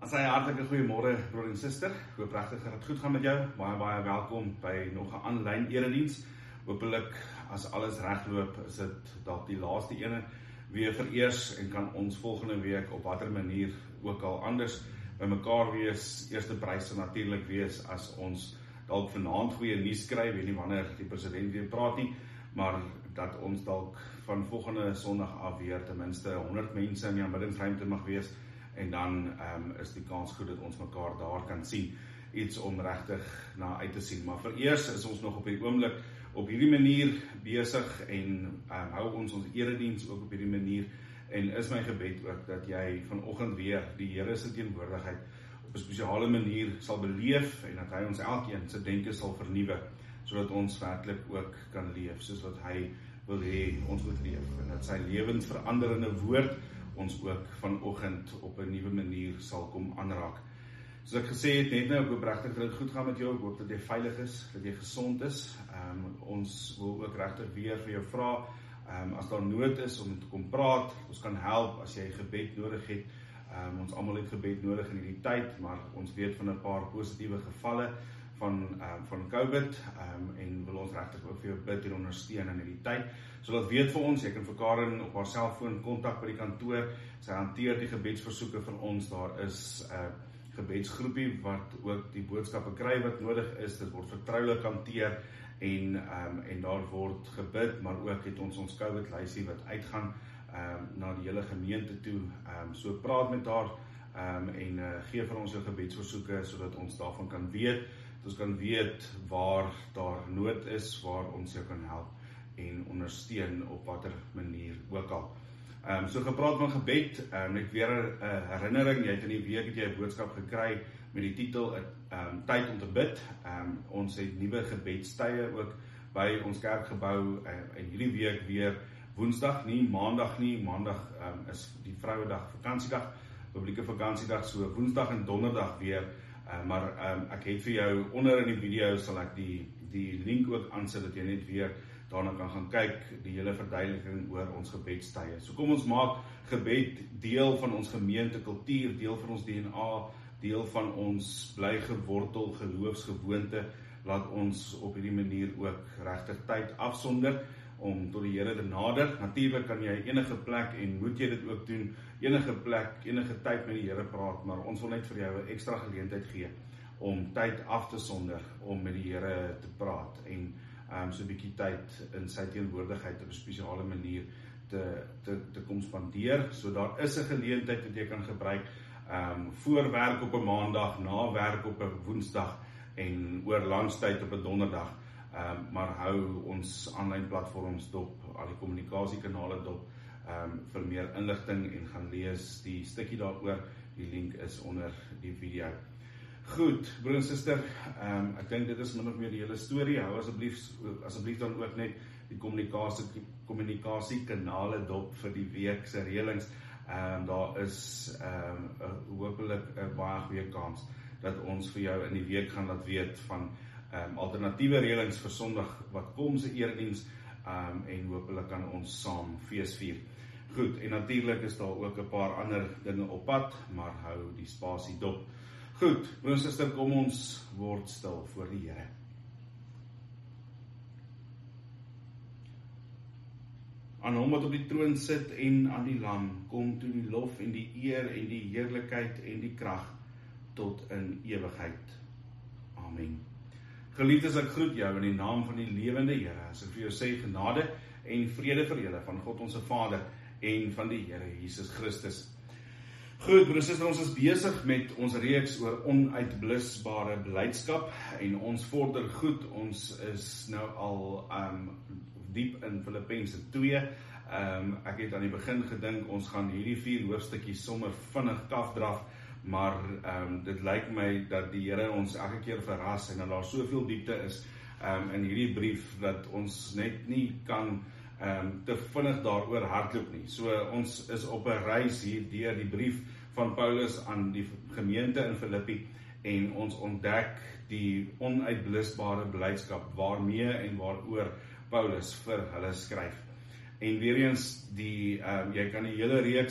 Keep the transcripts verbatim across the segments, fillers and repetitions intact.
As hy hartelike goeiemôre broer en suster, ek hoop regtig dat dit goed gaan met jou, baie baie welkom by nog 'n aanlyn erediens. Hoopelik as alles regloop, is dit dalk die laaste ene weer vereers en kan ons volgende week op watter manier ook al anders by mekaar wees. Eerste prys sal natuurlik wees as ons dalk vanaand goeie nuus kry, weet nie wanneer die president weer praat nie, maar dat ons dalk van volgende Sondag af weer ten minste honderd mense in die aanbiddingsruimte mag wees. En dan um, is die kans goed dat ons mekaar daar kan sien, iets om regtig na uit te sien. Maar vereers is ons nog op hierdie oomblik op hierdie manier besig en um, hou ons ons erediens ook op hierdie manier. En is my gebed ook dat jy vanoggend weer die Here se teenwoordigheid op 'n spesiale manier sal beleef en dat hy ons elkeen se denke sal vernuwe, sodat ons werklik ook kan leef soos wat hy wil hê ons moet leef. En dat sy lewensveranderende woord ons ook vanoggend op 'n nuwe manier sal kom aanraak. Soos ek gesê het net nou, ek hoop regtig dat dit goed gaan met jou, ek hoop dat jy veilig is, dat jy gesond is. Um, ons wil ook regtig weer vir jou vra, um, as daar nood is om te kom praat, ons kan help as jy gebed nodig het. Um, ons almal het gebed nodig in hierdie tyd, maar ons weet van 'n paar positiewe gevalle van, um, van COVID um, en wil ons regtig ook vir jou bid en ondersteun in hierdie tyd. So laat weet vir ons, jy kan vir Karen op haar selfoon kontak by die kantoor, sy hanteer die gebedsversoeke vir ons, daar is 'n uh, gebedsgroepie wat ook die boodskappe kry wat nodig is, dit word vertroulik hanteer en, um, en daar word gebid, maar ook het ons ons COVID lysie wat uitgaan um, na die hele gemeente toe, um, so praat met haar um, en uh, gee vir ons jou gebedsversoeke, sodat ons daarvan kan weet, ons kan weet waar daar nood is, waar ons jou kan help en ondersteun op watter manier ook al. Um, so gepraat van gebed, um, net weer 'n uh, herinnering, jy het in die week het jy 'n boodskap gekry met die titel um, Tyd om te bid. Um, ons het nuwe gebedstye ook by ons kerkgebou uh, en hierdie week weer Woensdag, nie Maandag nie, Maandag um, is die Vrouedag vakansiedag, publieke vakansiedag, so Woensdag en Donderdag weer. Uh, maar um, ek het vir jou onder in die video sal ek die, die link ook aansit dat jy net weer daarna kan gaan kyk, die hele verduideliking oor ons gebedstye. So kom ons maak gebed deel van ons gemeente kultuur, deel van ons D N A, deel van ons bly gewortel geloofsgewoonte. Laat ons op hierdie manier ook regtig tyd afsonder om tot die Here te nader. Natuurlik kan jy enige plek en moet jy dit ook doen, enige plek, enige tyd met die Here praat, maar ons wil net vir jou 'n ekstra geleentheid gee om tyd af te sonder om met die Here te praat en um, so 'n bietjie tyd in sy teenwoordigheid op 'n spesiale manier te, te, te kom spandeer. So daar is 'n geleentheid wat jy kan gebruik um, voor werk op 'n Maandag, na werk op 'n Woensdag en oor lunchtyd op 'n Donderdag. Um, maar hou ons aanlyn platforms dop, al die kommunikasiekanale dop, um, vir meer inligting en gaan lees die stukkie daaroor, die link is onder die video. Goed, broer en suster, um, ek dink dit is min of meer die hele storie, hou asseblief, asseblief dan ook net die kommunikasie, kommunikasiekanale dop vir die week se reëlings. Um, daar is um, hoopelik 'n baie goeie kans dat ons vir jou in die week gaan laat weet van Um, alternatiewe reëlings vir Sondag wat kom se erediens um, en hopelik kan ons saam fees vier. Goed, en natuurlik is daar ook 'n paar ander dinge op pad, maar hou die spasie dop. Goed, broer en suster, kom ons word stil voor die Here. Aan hom wat op die troon sit en aan die Lam, kom toe die lof en die eer en die heerlikheid en die krag tot in ewigheid. Amen. Geliefdes, ek groet jou in die naam van die lewende Here, as ek vir jou sê genade en vrede vir julle van God ons Vader en van die Here Jesus Christus. Goed, broers, ons is besig met ons reeks oor onuitblusbare blydskap en ons vorder goed, ons is nou al um, diep in Filippense twee. Um, ek het aan die begin gedink, ons gaan hierdie vier hoofstukkies sommer vinnig kafdraf, maar um, dit lyk my dat die Here ons elke keer verras en dat daar soveel diepte is um, in hierdie brief dat ons net nie kan um, te vinnig daaroor hardloop nie. So ons is op 'n reis hier deur die brief van Paulus aan die gemeente in Filippi en ons ontdek die onuitblusbare blydskap waarmee en waaroor Paulus vir hulle skryf. En weer eens, die, um, jy kan die hele reeks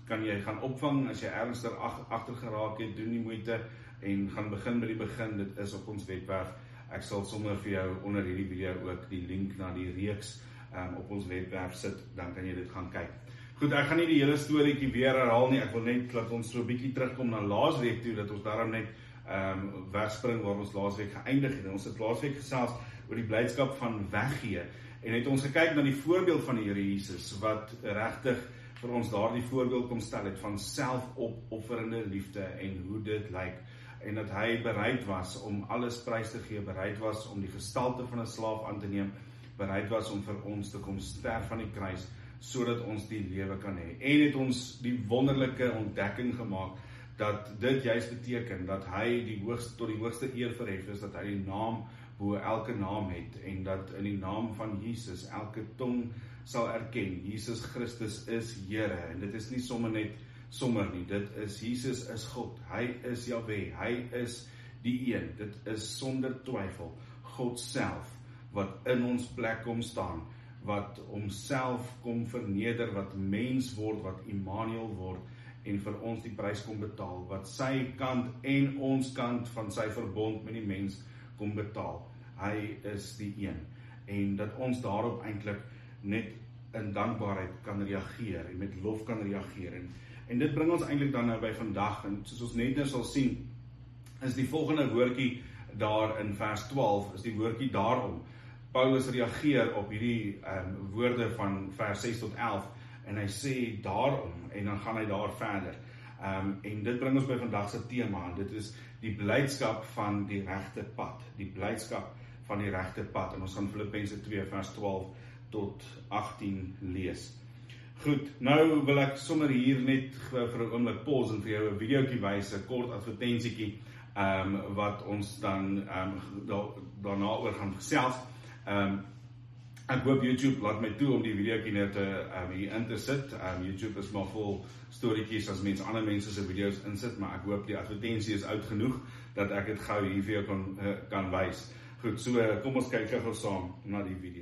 kan jy gaan opvang as jy ergens daar agter geraak het, doen die moeite en gaan begin by die begin, dit is op ons webwerf. Ek sal sommer vir jou onder hierdie video ook die link na die reeks um, op ons webwerf sit, dan kan jy dit gaan kyk. Goed, ek gaan nie die hele storieetjie weer herhaal nie, ek wil net dat ons so 'n bietjie terugkom na laasweek toe, dat ons daarom net um, wegspring waar ons laasweek geëindig het. Ons het laasweek gesels oor die blydskap van weggee, en het ons gekyk na die voorbeeld van die Here Jesus, wat regtig vir ons daardie voorbeeld kom stel het van selfopofferende liefde en hoe dit lyk, en dat hy bereid was om alles prys te gee, bereid was om die gestalte van 'n slaaf aan te neem, bereid was om vir ons te kom sterf aan die kruis, sodat ons die lewe kan hê. En het ons die wonderlike ontdekking gemaak, dat dit juist beteken, dat hy die hoogste, tot die hoogste eer verhef is, dat hy die naam bo elke naam het, en dat in die naam van Jesus elke tong sal erken, Jesus Christus is Here, en dit is nie sommer net sommer nie, dit is, Jesus is God, hy is Jahweh, hy is die een, dit is sonder twyfel, God self, wat in ons plek kom staan, wat homself kom verneder, wat mens word, wat Immanuel word, en vir ons die prys kom betaal, wat sy kant en ons kant van sy verbond met die mens kom betaal. Hy is die een, en dat ons daarop eintlik net in dankbaarheid kan reageer, en met lof kan reageer, en, en dit bring ons eintlik dan nou by vandag, en soos ons net nou sal sien, is die volgende woordjie daar in vers twaalf, is die woordjie daarom. Paulus reageer op hierdie um, woorde van vers ses tot elf, en hy sê daarom, en dan gaan hy daar verder. Um, en dit bring ons by vandag se tema, en dit is die blydskap van die regte pad, die blydskap van die regte pad, en ons gaan Filippense twee vers twaalf tot agtien lees. Goed, nou wil ek sommer hier net vir 'n oomblik pause en vir jou 'n videoetjie wys, 'n kort advertensietjie, um, wat ons dan um, da, daarna oor gaan gesels. Um, ek hoop YouTube laat my toe om die videoetjie net um, hier in te sit. Um, YouTube is maar vol storieetjies as mense ander mense se video's insit, maar ek hoop die advertensie is oud genoeg dat ek dit gou hier vir jou kan, uh, kan wys. Goed, so kom ons kyk gou saam na die video.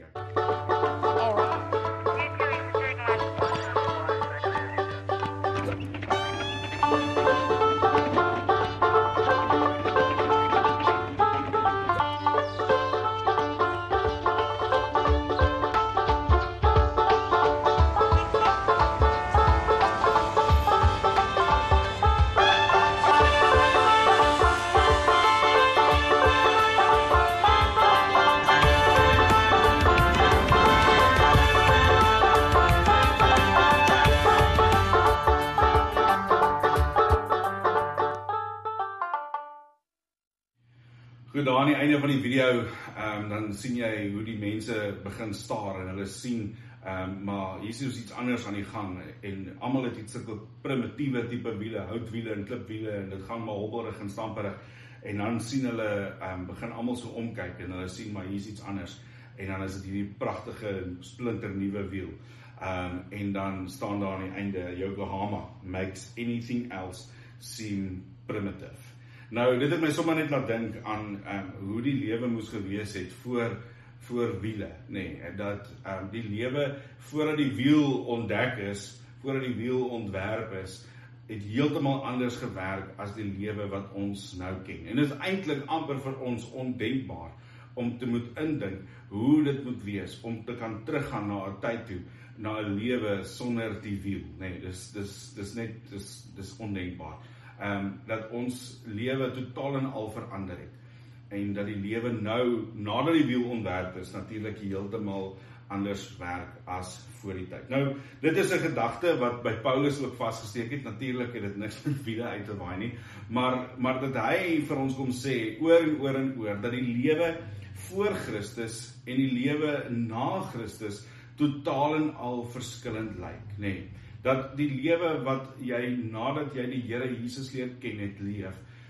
Goed, daar aan die einde van die video, um, dan sien jy hoe die mense begin staar, en hulle sien, um, maar hier is iets anders aan die gang, en almal het iets sulke primitiewe tipe wiele, houtwiele en klipwiele, en dit gaan maar hobbelrig en stamperig, en dan sien hulle, um, begin almal so omkyk, en hulle sien, maar hier is iets anders, en dan is dit hierdie prachtige, splinter nuwe wiel, um, en dan staan daar aan die einde, Yokohama makes anything else seem primitive. Nou, dit het my sommer net laat dink aan um, hoe die lewe moes gewees het voor, voor wiele, nee, dat um, die lewe, voordat die wiel ontdek is, voordat die wiel ontwerp is, het heeltemal anders gewerk as die lewe wat ons nou ken. En dit is eintlik amper vir ons ondenkbaar, om te moet indink hoe dit moet wees, om te kan teruggaan na 'n tyd toe, na 'n lewe sonder die wiel, nee, dis, dis, dis net, dis, dis ondenkbaar. Um, dat ons lewe totaal en al verander het, en dat die lewe nou, nadat die wiel ontwerp is, natuurlik heeltemal anders werk as voor die tyd. Nou, dit is 'n gedagte wat by Paulus ook vasgesteek het, natuurlik het dit niks met wiele uit te waai nie, maar, maar dat hy vir ons kom sê, oor en oor en oor, dat die lewe voor Christus en die lewe na Christus totaal en al verskillend lyk, nee. Dat die lewe wat jy, nadat jy die Here Jesus leer ken het leef,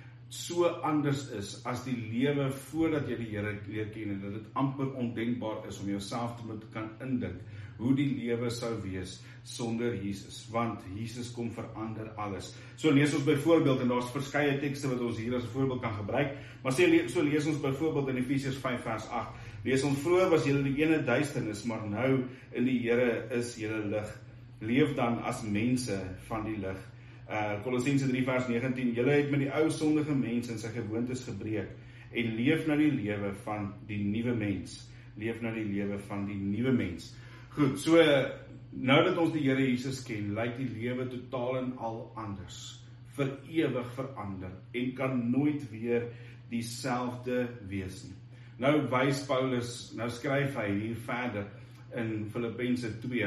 so anders is as die lewe voordat jy die Here leer ken, en dat dit amper ondenkbaar is om jouself te moet kan indink, hoe die lewe sou wees sonder Jesus, want Jesus kom verander alles. So lees ons byvoorbeeld, en daar's verskeie tekste wat ons hier as 'n voorbeeld kan gebruik, maar so lees ons byvoorbeeld in Efesiërs vyf vers agt, lees ons, vroeër was julle die ene duisternis, maar nou in die Here is julle lig. leef dan as mense van die lig. Uh, Kolossense drie vers negentien, julle het met die ou sondige mens in sy gewoontes gebreek, en leef na die lewe van die nuwe mens. Leef na die lewe van die nuwe mens. Goed, so, nou dat ons die Here Jesus ken, lyk die lewe totaal en al anders, vir ewig verander, en kan nooit weer dieselfde wees nie. Nou wys Paulus, nou skryf hy hier verder, in Filippense twee,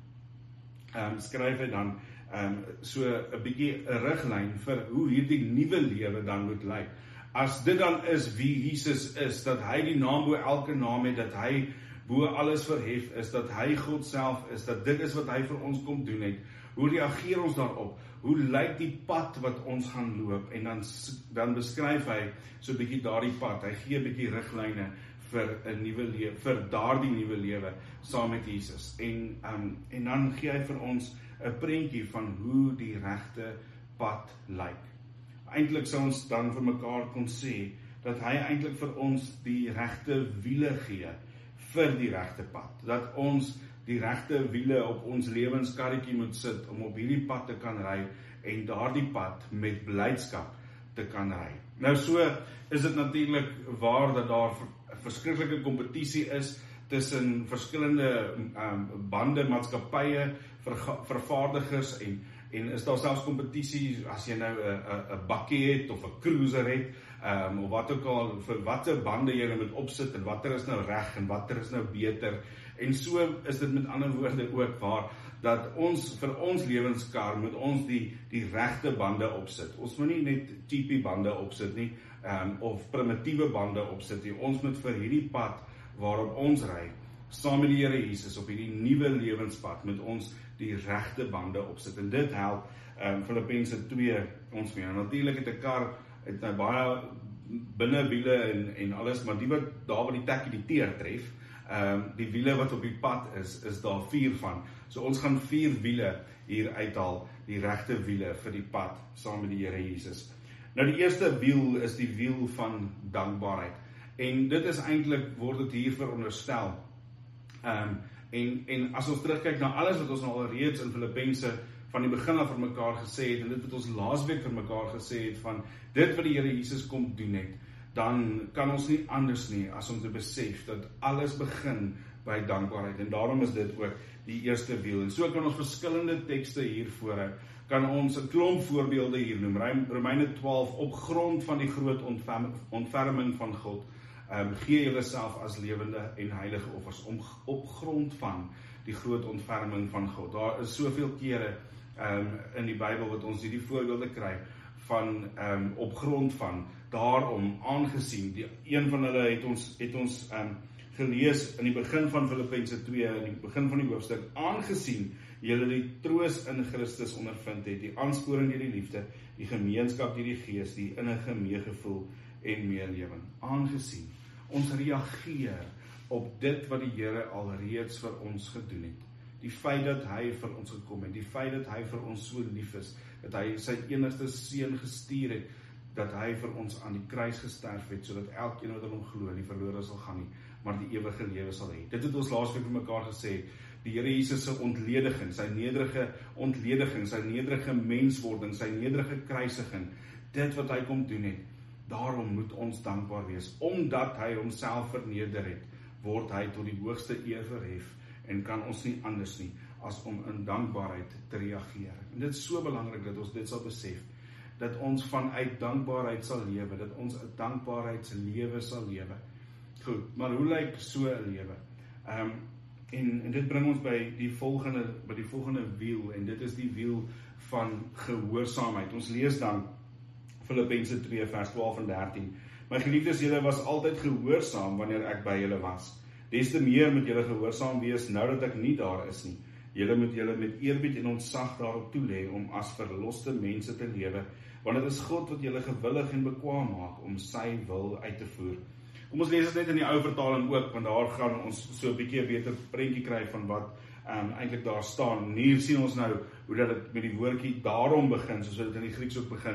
um, skryf hy dan, um, so 'n bietjie 'n riglyn vir hoe hierdie nuwe lewe dan moet lyk. As dit dan is wie Jesus is, dat hy die naam bo elke naam het, dat hy bo alles verhef is, dat hy God self is, dat dit is wat hy vir ons kom doen het, hoe reageer ons daarop? Hoe lyk die pad wat ons gaan loop? En dan, dan beskryf hy so 'n bietjie daardie pad, hy gee 'n bietjie riglyne vir 'n nuwe lewe, vir daardie nuwe lewe saam met Jesus. En, um, en dan gee hy vir ons 'n prentjie van hoe die regte pad lyk. Eintlik sou ons dan vir mekaar kon sê, dat hy eintlik vir ons die regte wiele gee, vir die regte pad, dat ons die regte wiele op ons lewenskarretjie moet sit, om op hierdie pad te kan ry, en daardie pad met blydskap te kan ry. Nou so is dit natuurlik waar dat daar 'n verskriklike kompetisie is, tussen verskillende um, bande, maatskappye, ver, vervaardigers, en, en is daar selfs kompetisie, as jy nou 'n bakkie het, of 'n cruiser het, um, of wat ook al, vir watter bande jy nou moet opsit, en watter is nou reg, en watter is nou beter, en so is dit met ander woorde ook waar, dat ons, vir ons lewenskar, moet ons die, die regte bande opsit. Ons moet nie net cheapie bande opsit nie, um, of primitiewe bande opsit nie. Ons moet vir hierdie pad, waarop ons ry, saam met die Here Jesus, op hierdie nuwe lewenspad, moet ons die regte bande opsit. En dit help, um, Filippense twee ons mee. En natuurlijk het 'n kar, het nou baie binnewiele en, en alles, maar die wat daar waar die tekkie die teer tref, Um, die wiele wat op die pad is, is daar vier van. So ons gaan vier wiele hier uithaal, die regte wiele vir die pad, saam met die Here Jesus. Nou die eerste wiel is die wiel van dankbaarheid. En dit is eintlik, word dit hier veronderstel. Um, en, en as ons terugkyk na alles wat ons nou al reeds in Filippense van die begin af vir mekaar gesê het, en dit wat ons laasweek vir mekaar gesê het, van dit wat die Here Jesus kom doen het, dan kan ons nie anders nie, as om te besef, dat alles begin by dankbaarheid, en daarom is dit ook die eerste wiel, en so kan ons verskillende tekste hiervoor, kan ons 'n klomp voorbeelde hier noem, Romeine twaalf, op grond van die groot ontferming van God, um, gee julle self as lewende en heilige offers, om, op grond van die groot ontferming van God. Daar is soveel kere um, in die Bybel wat ons hierdie voorbeelde kry, van um, op grond van, daarom aangesien, die, een van hulle het ons, het ons um, gelees in die begin van Filippense twee, in die begin van die hoofstuk, aangesien julle die troos in Christus ondervind het, die aansporing deur die liefde, die gemeenskap deur die gees, die innige meegevoel en meelewing. Aangesien ons reageer op dit wat die Here alreeds vir ons gedoen het. Die feit dat hy vir ons gekom het, die feit dat hy vir ons so lief is, dat hy sy enigste seun gestuur het, dat hy vir ons aan die kruis gesterf het, sodat elkeen wat in hom glo nie verlore sal gaan nie, maar die ewige lewe sal hê. Dit het ons laasweek vir mekaar gesê, die Here Jesus se ontlediging, sy nederige ontlediging, sy nederige menswording, sy nederige kruisiging, dit wat hy kom doen het, daarom moet ons dankbaar wees, omdat hy homself verneder het, word hy tot die hoogste eer verhef, en kan ons nie anders nie, as om in dankbaarheid te reageer. En dit is so belangrik dat ons dit sal besef, dat ons vanuit dankbaarheid sal lewe, dat ons 'n dankbaarheidslewe sal lewe. Goed, maar hoe lyk so 'n lewe? Um, en, en dit bring ons by die volgende, by die volgende wiel, en dit is die wiel van gehoorsaamheid. Ons lees dan Filippense twee vers twaalf en dertien. My geliefdes, julle was altyd gehoorsaam wanneer ek by julle was. Des te meer moet julle gehoorsaam wees nou dat ek nie daar is nie. Julle moet julle met eerbied en ontzag daarop toelê om as verloste mense te lewe, want dit is God wat julle gewillig en bekwaam maak om sy wil uit te voer. Kom ons lees dit net in die ou vertaling ook, want daar gaan ons so 'n bietjie 'n beter prentjie kry van wat um, eintlik daar staan. En hier sien ons nou hoe dat dit met die woordjie daarom begin, soos dit in die Grieks ook begin.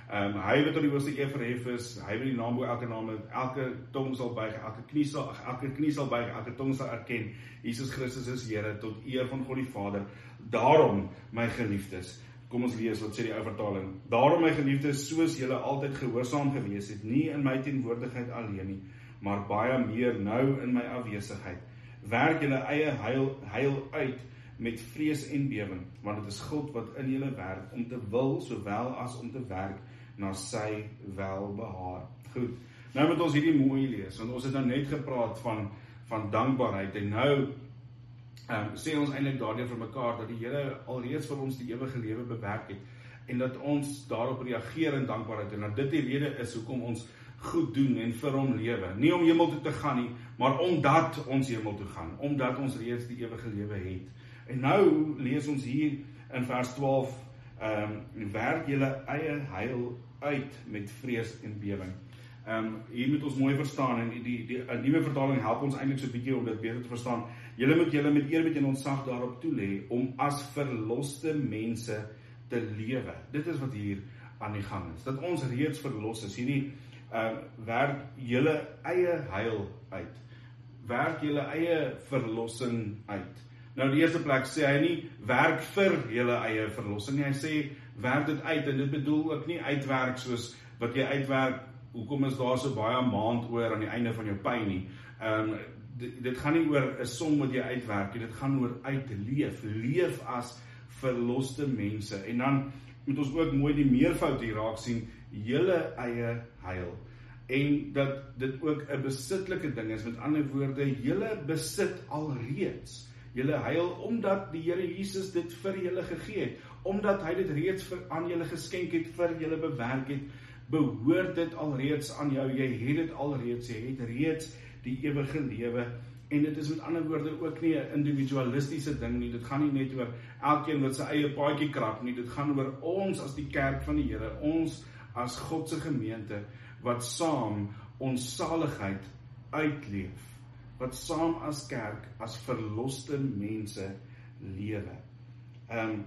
Um, hy wat tot die hoogste eer verhef is, hy wat die naam bo elke naam het, elke tong sal buig, elke knie sal, elke knie sal buig, elke tong sal erken, Jesus Christus is Here, tot eer van God die Vader. Daarom, my geliefdes, kom ons lees, wat sê die ou vertaling, daarom my geliefdes, soos julle altyd gehoorsaam gewees het, nie in my teenwoordigheid alleen nie, maar baie meer nou in my afwesigheid. Werk julle eie heil, heil uit met vrees en bewering, want dit is God wat in julle werk, om te wil, sowel as om te werk, na sy welbehaar. Goed, nou moet ons hierdie mooi lees, want ons het nou net gepraat van, van dankbaarheid, en nou um, sê ons eintlik daardeur vir mekaar, dat die Here alreeds vir ons die ewige lewe bewerk het, en dat ons daarop reageer in dankbaarheid, en dat dit die rede is, hoekom ons goed doen en vir hom lewe, nie om hemel toe te gaan nie, maar omdat ons hemel toe gaan, omdat ons reeds die ewige lewe het. En nou lees ons hier in vers twaalf, um, werk julle eie heil uit met vrees en bewering. Um, hier moet ons mooi verstaan, en die, die, die nuwe vertaling help ons eintlik so 'n bietjie om dit beter te verstaan. Julle moet julle met eerbied en ontzag daarop toelê, om as verloste mense te lewe. Dit is wat hier aan die gang is, dat ons reeds verlos is. Hierdie uh, werk julle eie heil uit, werk julle eie verlossing uit. Nou die eerste plek sê hy nie, werk vir julle eie verlossing nie, hy sê, werk dit uit, en dit bedoel ook nie uitwerk soos wat jy uitwerk, hoekom is daar so baie maand oor aan die einde van jou pyn nie. Um, dit, dit gaan nie oor 'n som wat jy uitwerk, dit gaan oor uitleef, leef as verloste mense. En dan moet ons ook mooi die meervoud hier raak sien, julle eie heil. En dat dit ook 'n besittelike ding is, met ander woorde, julle besit alreeds julle heil, omdat die Here Jesus dit vir julle gegee het, omdat hy dit reeds vir, aan julle geskenk het, vir julle bewerk het, behoort dit alreeds aan jou, jy het dit alreeds, jy het reeds die ewige lewe, en dit is met ander woorde ook nie 'n individualistiese ding nie, dit gaan nie net oor elkeen wat sy eie paadjie krap nie, dit gaan oor ons as die kerk van die Here, ons as God se gemeente, wat saam ons saligheid uitleef, wat saam as kerk, as verloste mense lewe. Um,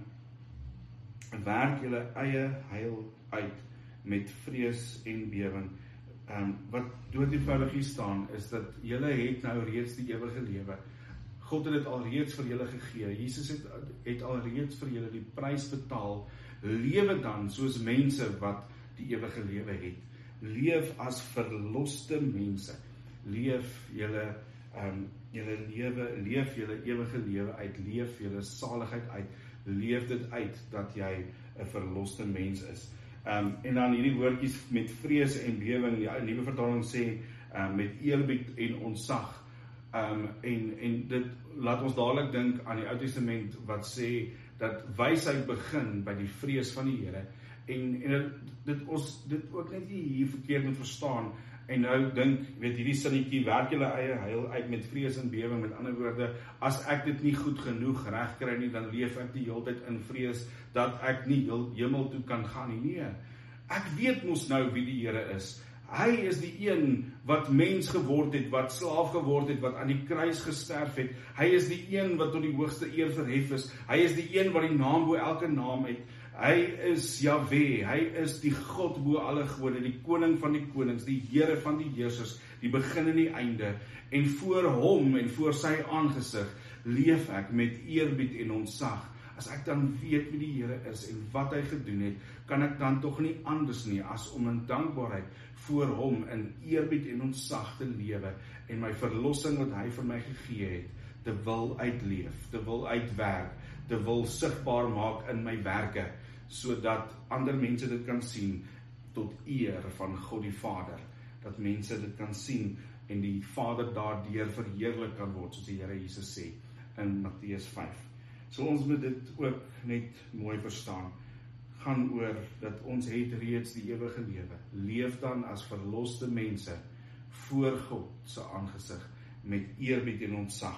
werk julle eie heil uit met vrees en bewering. Um, wat dood eenvoudig hier staan, is dat julle het nou reeds die ewige lewe. God het dit alreeds vir julle gegee. Jesus het, het alreeds vir julle die prys betaal. Lewe dan soos mense wat die ewige lewe het. Leef as verloste mense. Leef julle Um, julle lewe, leef julle ewige lewe uit, leef julle saligheid uit, leef dit uit, dat jy 'n verloste mens is. Um, en dan hierdie woordjies met vrees en bewering, die nuwe vertaling sê, um, met eerbied en ontzag, um, en, en dit laat ons dadelik dink aan die Ou Testament, wat sê, dat wysheid begin by die vrees van die Here, en, en dit, dit ons dit ook net nie hier verkeerd moet verstaan, en nou dink, weet hierdie sinnetjie, werk julle eie heil uit met vrees en bewering, met ander woorde, as ek dit nie goed genoeg reg kry nie, dan leef ek die hele tyd in vrees, dat ek nie hemel toe kan gaan nie. Nee, ek weet mos nou wie die Here is. Hy is die een wat mens geword het, wat slaaf geword het, wat aan die kruis gesterf het. Hy is die een wat tot die hoogste eer verhef is. Hy is die een wat die naam bo elke naam het. Hy is Jahwe, hy is die God bo alle gode, die koning van die konings, die Here van die heersers, die begin en die einde. En voor hom en voor sy aangesig leef ek met eerbied en ontzag. As ek dan weet wie die Here is en wat hy gedoen het, kan ek dan tog nie anders nie as om in dankbaarheid voor hom in eerbied en ontzag te lewe en my verlossing wat hy vir my gegee het, te wil uitleef, te wil uitwerk, te wil sigbaar maak in my werke, sodat ander mense dit kan sien tot eer van God die Vader, dat mense dit kan sien en die Vader daardeur verheerlik kan word, soos die Here Jesus sê in Matteus vyf. So ons moet dit ook net mooi verstaan, gaan oor dat ons het reeds die ewige lewe, leef dan as verloste mense voor God se aangesig met eerbied en ontzag.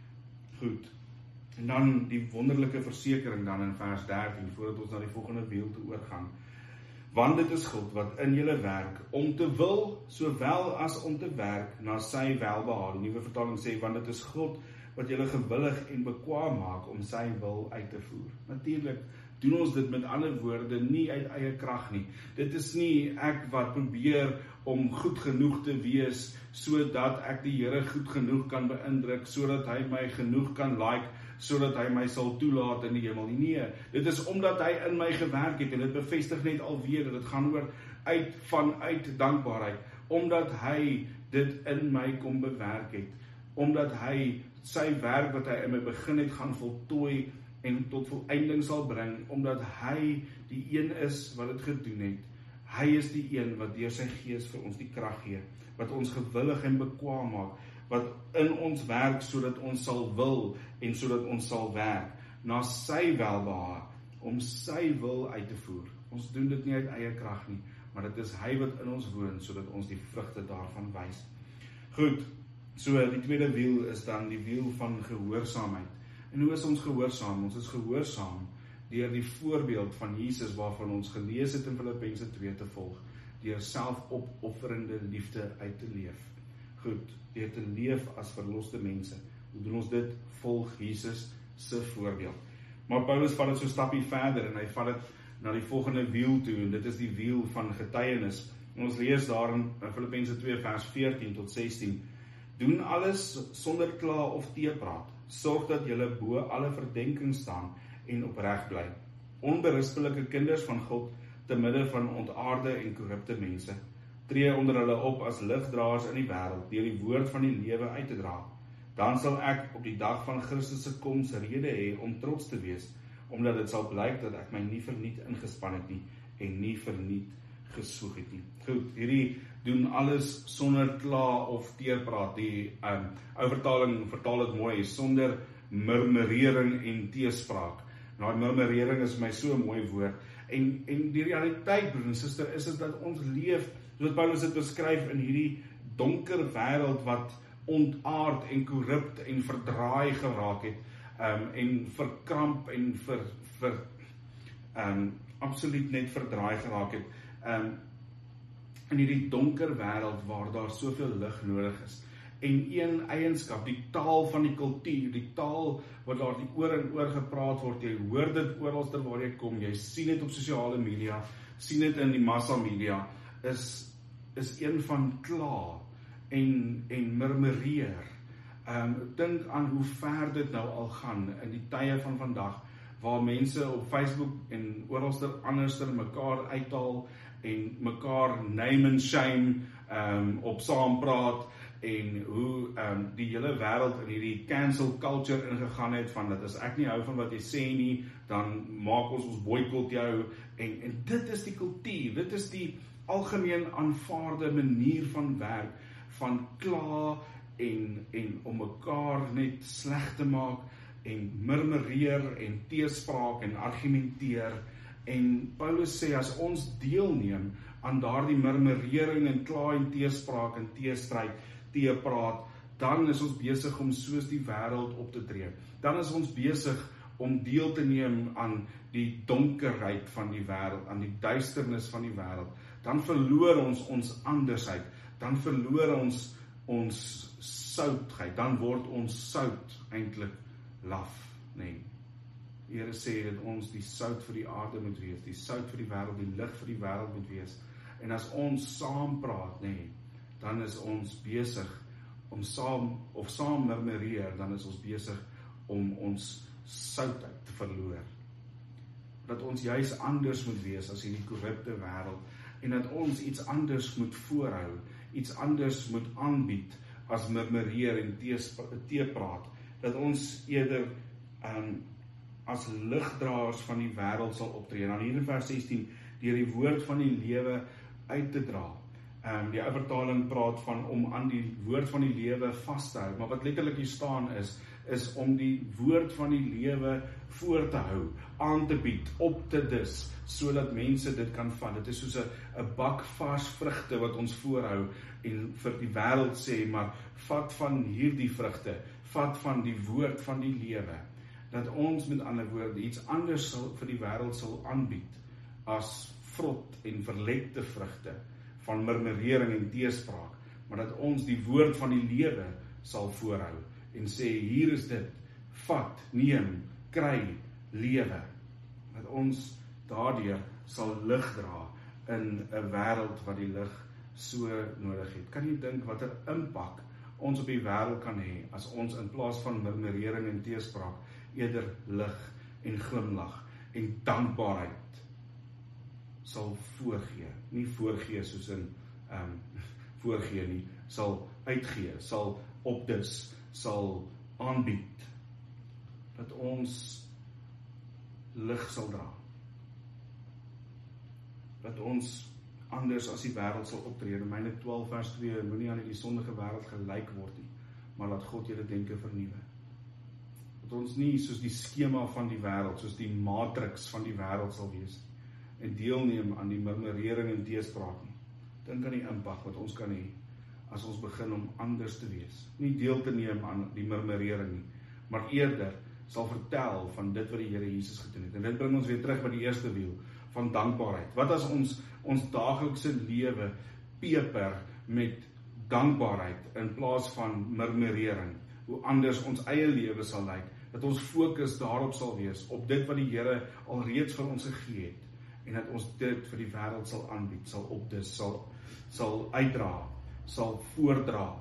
Goed, en dan die wonderlike versekering dan in vers dertien, voordat ons na die volgende beeld toe oorgaan. Want dit is God wat in julle werk, om te wil, sowel as om te werk, na sy welbehae. Die nuwe vertaling sê, want dit is God wat julle gewillig en bekwaam maak om sy wil uit te voer. Natuurlik, doen ons dit met ander woorde nie uit eie krag nie. Dit is nie ek wat probeer om goed genoeg te wees, sodat ek die Here goed genoeg kan beïndruk, sodat hy my genoeg kan like, sodat hy my sal toelaat in die hemel. Nee, dit is omdat hy in my gewerk het, en dit bevestig net alweer, dit gaan oor uit vanuit dankbaarheid, omdat hy dit in my kom bewerk het, omdat hy sy werk wat hy in my begin het gaan voltooi en tot volëinding sal bring, omdat hy die een is wat dit gedoen het. Hy is die een wat deur sy gees vir ons die krag gee, wat ons gewillig en bekwaam maak, wat in ons werk sodat ons sal wil en sodat ons sal werk na sy welbehae, om sy wil uit te voer. Ons doen dit nie uit eie krag nie, maar dit is hy wat in ons woon, sodat ons die vrugte daarvan wys. Goed, so die tweede wiel is dan die wiel van gehoorsaamheid. En hoe is ons gehoorsaam? Ons is gehoorsaam deur die voorbeeld van Jesus waarvan ons gelees het in Filippense twee te volg, deur selfopofferende liefde uit te leef. Goed, deur te leef as verloste mense. Hoe doen ons dit? Volg Jesus se voorbeeld. Maar Paulus vat dit so 'n stappie verder en hy vat dit na die volgende wiel toe, en dit is die wiel van getuienis. En ons lees daar in Filippense twee vers veertien tot sestien. Doen alles sonder kla of teepraat. Sorg dat julle bo alle verdenking staan en opreg bly. Onberispelike kinders van God te midde van ontaarde en korrupte mense. Tree onder hulle op as ligdraers in die wêreld, deur die woord van die lewe uit te dra. Dan sal ek op die dag van Christus se koms rede hê om trots te wees, omdat dit sal blyk dat ek my nie verniet ingespan het nie en nie verniet geswoeg het nie. Goed, hierdie doen alles sonder kla of teerpraat. Die um, ou vertaling vertaal dit mooi, sonder murmurering en teespraak. Nou, murmurering is my so 'n mooi woord. En, en die realiteit, broer en suster, is dit dat ons leef, soos Paulus dit beskryf, in hierdie donker wêreld wat ontaard en korrupt en verdraai geraak het, um, en verkramp en ver, ver, um, absoluut net verdraai geraak het, um, in hierdie donker wêreld waar daar soveel lig nodig is. En een eienskap, die taal van die kultuur, die taal wat daar die oor en oor gepraat word, jy hoor dit oralste waar jy kom, jy sien dit op sosiale media, sien dit in die massa media, is, is een van kla en, en murmureer. Um, dink aan hoe ver dit nou al gaan in die tye van vandag, waar mense op Facebook en oralste anderster mekaar uithaal en mekaar name and shame um, op saampraat, en hoe um, die hele wêreld in hierdie cancel culture ingegaan het, van dat as ek nie hou van wat jy sê nie, dan maak ons ons boycott jou, en, en dit is die kultuur, dit is die algemeen aanvaarde manier van werk, van kla en, en om mekaar net sleg te maak, en murmureer en teespraak en argumenteer. En Paulus sê, as ons deelneem aan daardie murmurering en kla en teespraak en teestryd, teepraat, dan is ons besig om soos die wêreld op te tree. Dan is ons besig om deel te neem aan die donkerheid van die wêreld, aan die duisternis van die wêreld. Dan verloor ons ons andersheid, dan verloor ons ons southeid, dan word ons sout eintlik laf, nee. Die Here sê dat ons die sout vir die aarde moet wees, die sout vir die wêreld, die lig vir die wêreld moet wees. En as ons saam praat, nee, dan is ons besig om saam, of saam murmureer, dan is ons besig om ons southeid te verloor. Dat ons juis anders moet wees as hierdie korrupte wêreld, en dat ons iets anders moet voorhou, iets anders moet aanbied as murmureer en teepraat, dat ons eerder um, as ligdraers van die wêreld sal optree. En dan hier in vers sestien, deur die woord van die lewe uit te dra. Um, die ou vertaling praat van om aan die woord van die lewe vas te hou, maar wat letterlik hier staan is, is om die woord van die lewe voor te hou, aan te bied, op te dis, sodat mense dit kan vat. Dit is soos 'n bak vars vrugte wat ons voorhou en vir die wêreld sê, maar vat van hierdie vrugte, vat van die woord van die lewe, dat ons met ander woorde iets anders sal, vir die wêreld sal aanbied, as vrot en verlekte vrugte, van murmurering en teespraak, maar dat ons die woord van die lewe sal voorhou, en sê, hier is dit, vat, neem, kry, lewe. Dat ons daardeur sal lig dra in 'n wêreld wat die lig so nodig het. Kan jy dink wat 'n impak ons op die wêreld kan hê as ons in plaas van murmurering en teespraak eerder lig en glimlag en dankbaarheid sal voorgee, nie voorgee soos in um, voorgee nie, sal uitgee, sal opdis, sal aanbied, dat ons lig sal dra, dat ons anders as die wêreld sal optree. Romeine twaalf vers twee, moenie aan die sondige wêreld gelyk word nie, maar laat God julle denke vernuwe. Dat ons nie soos die skema van die wêreld, soos die matrix van die wêreld sal wees, en deelneem aan die murmurering en teespraak nie. Dink aan die impak wat ons kan hê, as ons begin om anders te wees. Nie deel te neem aan die murmurering nie, maar eerder sal vertel van dit wat die Here Jesus gedoen het. En dit bring ons weer terug by die eerste wiel, van dankbaarheid. Wat as ons ons daaglikse lewe peper met dankbaarheid in plaas van murmurering? Hoe anders ons eie lewe sal lyk, dat ons fokus daarop sal wees, op dit wat die Here alreeds vir ons gegee het, en dat ons dit vir die wêreld sal aanbied, sal opdis, sal, sal uitdra, sal voordra,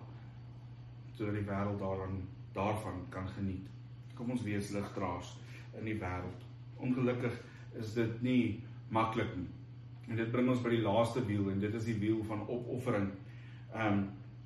sodat die wêreld daaraan, daarvan kan geniet. Kom ons wees ligdraers in die wêreld. Ongelukkig is dit nie maklik nie. En dit bring ons by die laaste wiel, en dit is die wiel van opoffering. Um,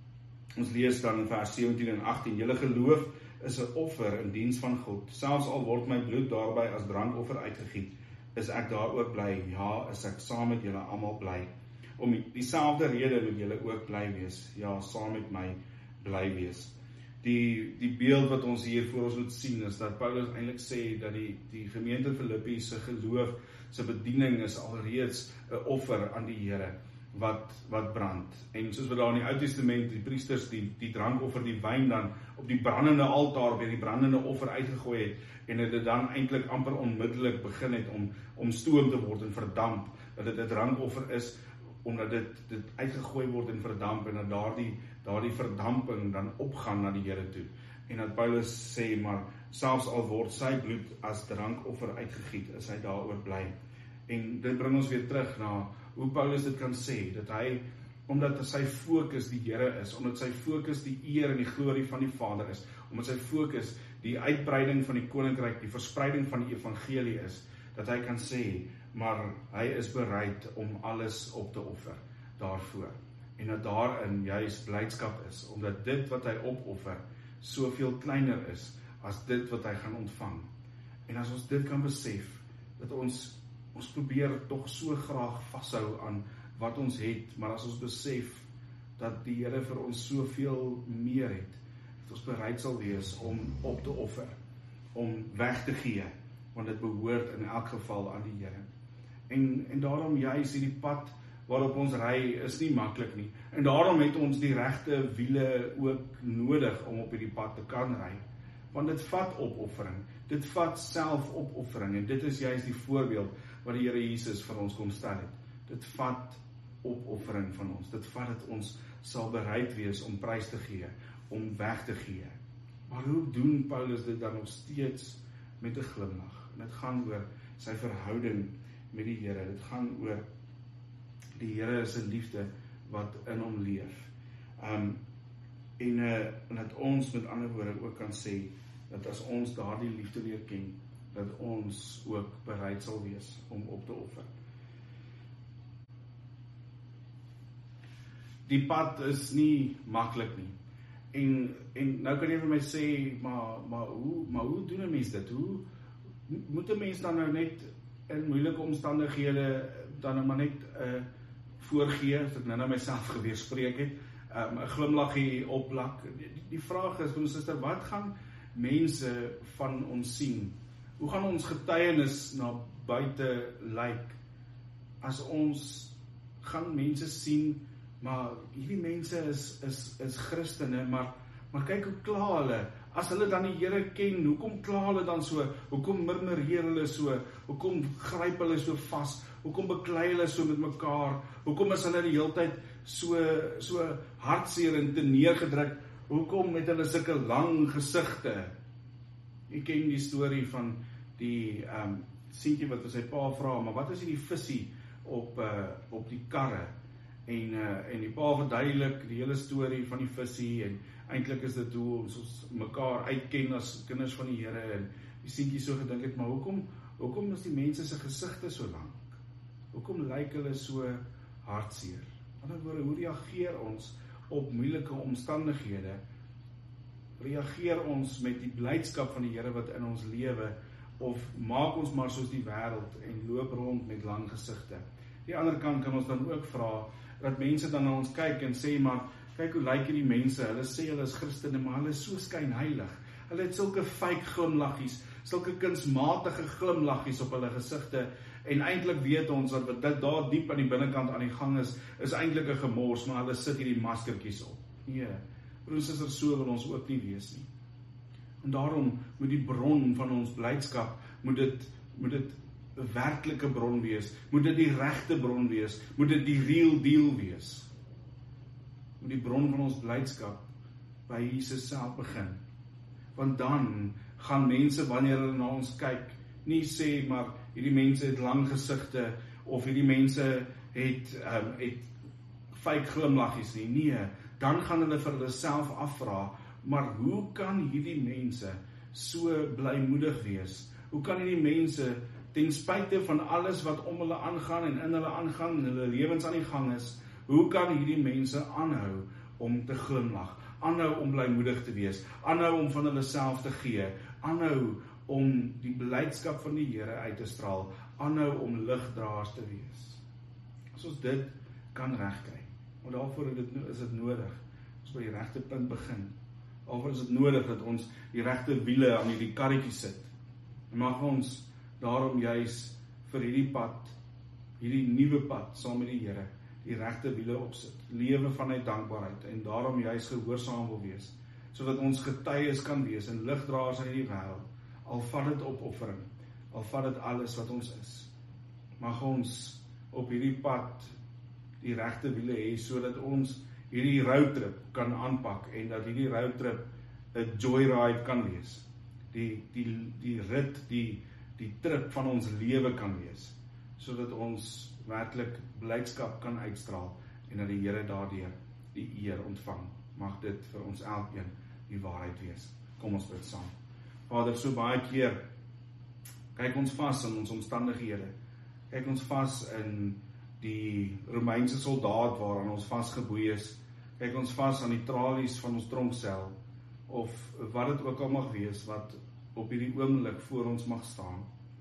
ons lees dan in vers sewentien en agttien, julle geloof is 'n offer in diens van God. Selfs al word my bloed daarby as drankoffer uitgegiet, is ek daaroor bly. Ja, is ek saam met julle almal bly. Om dieselfde rede moet julle ook bly wees. Ja, saam met my bly wees. Die, die beeld wat ons hier voor ons moet sien, is dat Paulus eintlik sê, dat die, die gemeente Filippi se geloof, se bediening is alreeds 'n offer aan die Here, wat, wat brand. En soos wat daar in die Ou Testament, die priesters, die, die drankoffer, die wyn dan, op die brandende altaar, by die brandende offer uitgegooi het, en het dit dan eintlik amper onmiddellik begin het, om, om stoom te word en verdamp, dat dit 'n drankoffer is, omdat dit, dit uitgegooi word en verdamp, en dat daardie, daardie verdamping dan opgaan na die Here toe. En dat Paulus sê, maar selfs al word sy bloed as drankoffer uitgegiet, is hy daaroor bly. En dit bring ons weer terug na hoe Paulus dit kan sê, dat hy, omdat sy fokus die Here is, omdat sy fokus die eer en die glorie van die Vader is, omdat sy fokus die uitbreiding van die koninkryk, die verspreiding van die evangelie is, dat hy kan sê, maar hy is bereid om alles op te offer daarvoor. En dat daarin juist blydskap is, omdat dit wat hy opoffer, soveel kleiner is, as dit wat hy gaan ontvang. En as ons dit kan besef, dat ons, ons probeer toch so graag vashou aan wat ons het, maar as ons besef, dat die Here vir ons soveel meer het, dat ons bereid sal wees om op te offer, om weg te gee, want dit behoort in elk geval aan die Here. En, en daarom juist die pad waarop ons ry is nie maklik nie. En daarom het ons die regte wiele ook nodig om op hierdie pad te kan ry. Want dit vat opoffering, dit vat selfopoffering, en dit is juist die voorbeeld wat die Here Jesus vir ons kom stel het. Dit vat opoffering van ons, dit vat dat ons sal bereid wees om prys te gee, om weg te gee. Maar hoe doen Paulus dit dan nog steeds met 'n glimlag? En dit gaan oor sy verhouding met die Here, dit gaan oor die Here is 'n liefde wat in hom leef. Um, en, uh, en dat ons met ander woorde ook kan sê, dat as ons daardie liefde leer ken, dat ons ook bereid sal wees om op te offer. Die pad is nie maklik nie. En, en nou kan jy vir my sê, maar, maar, hoe, maar hoe doen 'n mens dit? Hoe moet 'n mens dan nou net in moeilike omstandighede dan nou maar net uh, voorgee, as ek nou na myself geweerspreek het, um, 'n glimlaggie opplak? Die, die vraag is, ons sister, wat gaan mense van ons sien? Hoe gaan ons getuienis na buite lyk? As ons gaan mense sien, maar hierdie mense is, is, is Christene, maar, maar kyk hoe kla hulle. As hulle dan die Here ken, hoekom kla hulle dan so? Hoekom murmureer hulle so? Hoekom gryp hulle so vas? Hoekom beklei hulle so met mekaar? Hoekom is hulle die hele tyd so, so hartseer en te neergedruk? Hoekom het hulle sulke lang gesigte? Jy ken die storie van die um, seentjie wat vir sy pa vra, maar wat is die visie op, uh, op die karre? En, uh, en die pa verduidelik die hele storie van die visie, en eintlik is dit hoe ons mekaar uitken as kinders van die Here, en die seentjie so gedink het, maar hoekom, hoekom is die mense se gesigte so lank? Hoekom lyk hulle so hartseer? Aan die ander woorde, hoe reageer ons op moeilike omstandighede? Reageer ons met die blydskap van die Here wat in ons lewe, of maak ons maar soos die wêreld en loop rond met lang gesigte? Die ander kant kan ons dan ook vra, dat mense dan na ons kyk en sê, maar kyk hoe lyk hierdie mense, hulle sê hulle is Christene, maar hulle is so skynheilig. Hulle het sulke fake glimlaggies, sulke kunsmatige glimlaggies op hulle gesigte, en eintlik weet ons dat wat dit daar diep aan die binnekant aan die gang is, is eintlik 'n gemors, maar hulle sit hierdie maskertjies op. Nee, broers en susters, so wil ons ook nie wees nie. En daarom moet die bron van ons blydskap, moet dit, moet dit 'n werklike bron wees, moet dit die regte bron wees, moet dit die real deal wees. Moet die bron van ons blydskap by Jesus self begin. Want dan gaan mense, wanneer hulle na ons kyk, nie sê, maar hierdie mense het lang gesigte, of hierdie mense het, um, het fake glimlaggies nie. Nee, dan gaan hulle vir hulle self afvra, maar hoe kan hierdie mense so blymoedig wees? Hoe kan hierdie mense, ten spyte van alles wat om hulle aangaan en in hulle aangaan en hulle lewens aan die gang is, hoe kan hierdie mense aanhou om te glimlag, aanhou om blymoedig te wees, aanhou om van hulle self te gee, aanhou om die blydskap van die Here uit te straal, aanhou om ligdraers te wees? As ons dit kan regkry, want daarvoor is dit nodig, ons by die regte punt begin, daarvoor is dit nodig dat ons die regte wiele aan hierdie karretjie sit, en mag ons daarom juis vir hierdie pad, hierdie nuwe pad, saam met die Here, die regte wiele opsit, lewe vanuit dankbaarheid, en daarom juis gehoorsaam wil wees, sodat ons getuies kan wees, en ligdraers in hierdie wêreld, al vat dit opoffering, al vat dit alles wat ons is. Mag ons op hierdie pad die regte wiele hê, sodat ons hierdie roadtrip kan aanpak, en dat hierdie roadtrip 'n joyride kan wees. Die, die, die rit, die, die trip van ons lewe kan wees, sodat ons werklik blydskap kan uitstraal, en dat die Here daardeur die eer ontvang. Mag dit vir ons elkeen die waarheid wees. Kom ons bid saam. Vader, so baie keer kyk ons vas in ons omstandighede, kyk ons vas in die Romeinse soldaat waaraan ons vasgeboei is, kyk ons vas aan die tralies van ons tronksel, of wat dit ook al mag wees, wat op hierdie oomblik voor ons mag staan.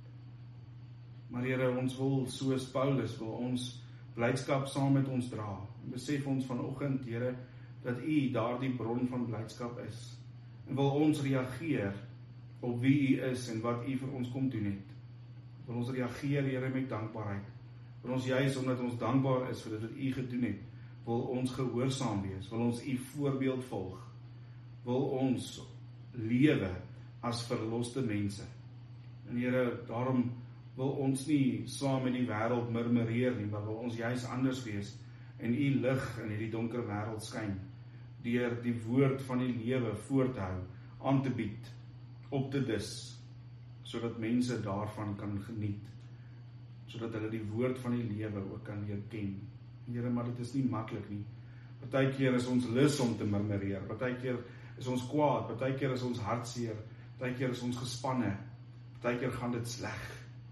Maar Here, ons wil soos Paulus, wil ons blydskap saam met ons dra, en besef ons vanoggend, Here, dat U daardie bron van blydskap is, en wil ons reageer op wie U is, en wat U vir ons kom doen het. Wil ons reageer, Here, met dankbaarheid, wil ons juist omdat ons dankbaar is vir dit wat U gedoen het, wil ons gehoorsaam wees, wil ons U voorbeeld volg, wil ons lewe as verloste mense. En Here, daarom wil ons nie saam met die wêreld murmureer nie, maar wil ons juist anders wees, en U lig in hierdie donker wêreld skyn, deur die woord van die lewe voort te hou, aan te bied, op te dis, sodat mense daarvan kan geniet, sodat hulle die woord van die lewe ook kan leer ken. Here, maar dit is nie maklik nie. Partykeer is ons lus om te murmureer, partykeer is ons kwaad, partykeer is ons hartseer, partykeer is ons gespanne, partykeer gaan dit sleg.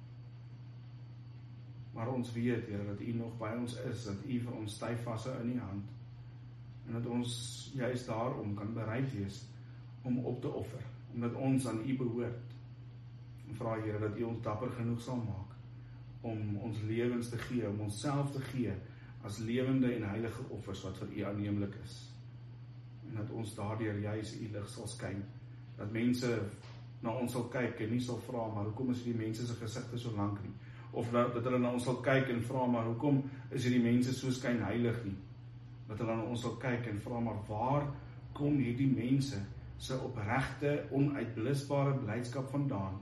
Maar ons weet, Here, dat U nog by ons is, dat U vir ons styfvasse in die hand, en dat ons juist daarom kan bereid wees om op te offer, omdat ons aan U behoort. En vra, Here, dat U ons dapper genoeg sal maak om ons lewens te gee, om onsself te gee as lewende en heilige offers wat vir U aanneemlik is. En dat ons daardeur juis U lig sal skyn, dat mense na ons sal kyk en nie sal vra, maar hoekom is die mense se gesigte so lank nie? Of dat, dat hulle na ons sal kyk en vra, maar hoekom is hierdie mense so skynheilig nie? Dat hulle na ons sal kyk en vra, maar waar kom hierdie mense se opregte, onuitblisbare blydskap vandaan?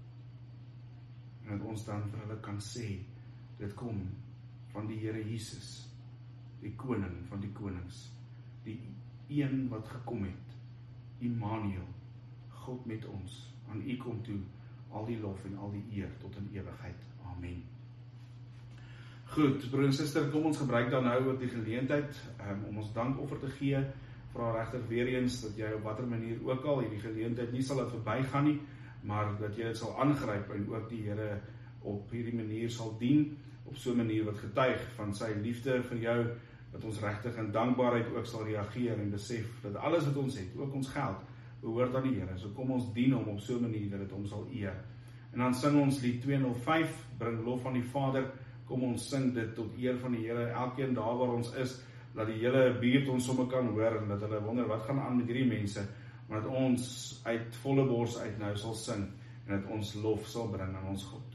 En dat ons dan vir hulle kan sê, dit kom van die Here Jesus, die koning van die konings, die een wat gekom het, Immanuel, God met ons, aan U kom toe, al die lof en al die eer tot in ewigheid. Amen. Goed, broer en suster, kom ons gebruik dan nou ook die geleentheid um, om ons dankoffer te gee. Vra regtig weer eens dat jy op watter manier ook al hierdie geleentheid nie sal laat verbygaan nie, maar dat jy dit sal aangryp en ook die Here op hierdie manier sal dien, op so 'n manier wat getuig van sy liefde vir jou, dat ons regtig in dankbaarheid ook sal reageer en besef dat alles wat ons het, ook ons geld, behoort aan die Here. So kom ons dien hom op so 'n manier dat dit hom sal eer. En dan sing ons lied tweehonderd vyf, bring lof aan die Vader. Kom ons sing dit tot eer van die Here, elkeen daar waar ons is, dat die hele buurt ons sommer kan hoor en dat hulle wonder wat gaan aan met hierdie mense, maar dat ons uit volle bors uit nou sal sing en dat ons lof sal bring aan ons God.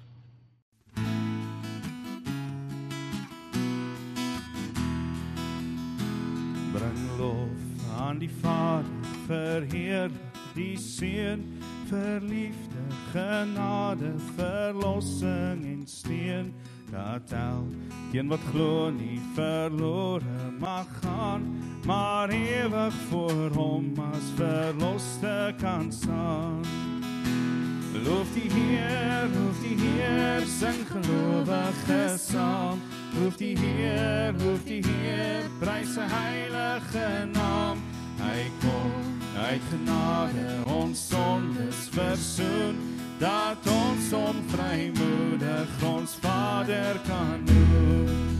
Bring lof aan die Vader, verheer die Seun, verliefde genade, verlossing en steun, dat elkeen wat glo nie verlore mag gaan, maar ewig voor hom as verloste kan staan. Loof die Heer, loof die Heer, sing gelowige saam. Loof die Heer, loof die Heer, prys sy heilige naam. Hy kom uit genade, ons sondes versoen, dat ons onvrymoedig ons Vader kan noem.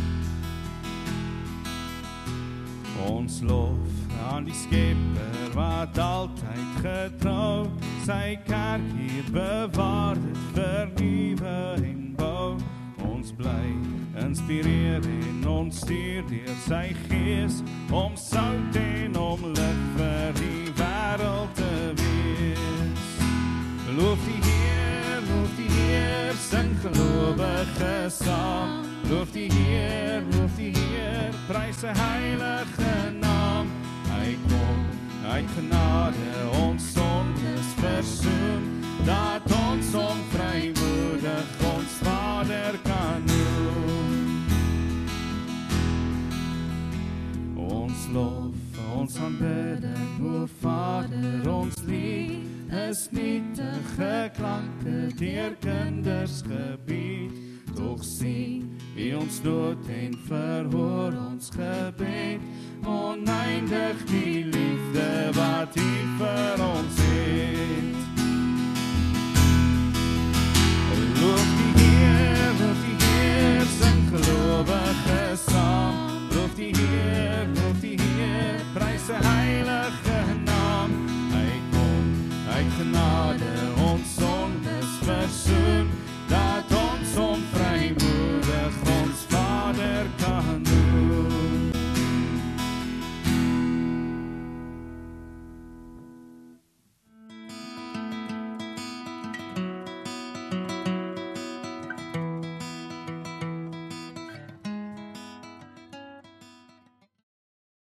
Ons lof aan die Skepper wat altyd getrou, sy kerk hier bewaar, dit vernuwe en bou. Ons bly inspireer en ons stuur deur sy gees, om sout en om lig vir die wêreld te wees. Loof die Heer, loof die Heer, sing gelowige saam. Loof die Heer, loof die Heer, prys sy heilige naam. Hy kom uit genade, ons sondes versoen, dat ons onvrymoedig ons Vader kan noem. Ons lof, ons aanbidding, o Vader, ons lied, is nietige klanke deur kinders gebied. Toch sien wie ons dood en verhoor ons gebed, oneindig die liefde wat U vir ons het. Loof die Heer, loof die Heer, sing gelowige saam. Loof die Heer, loof die Heer, prys sy heilige naam. Hy kom uit genade,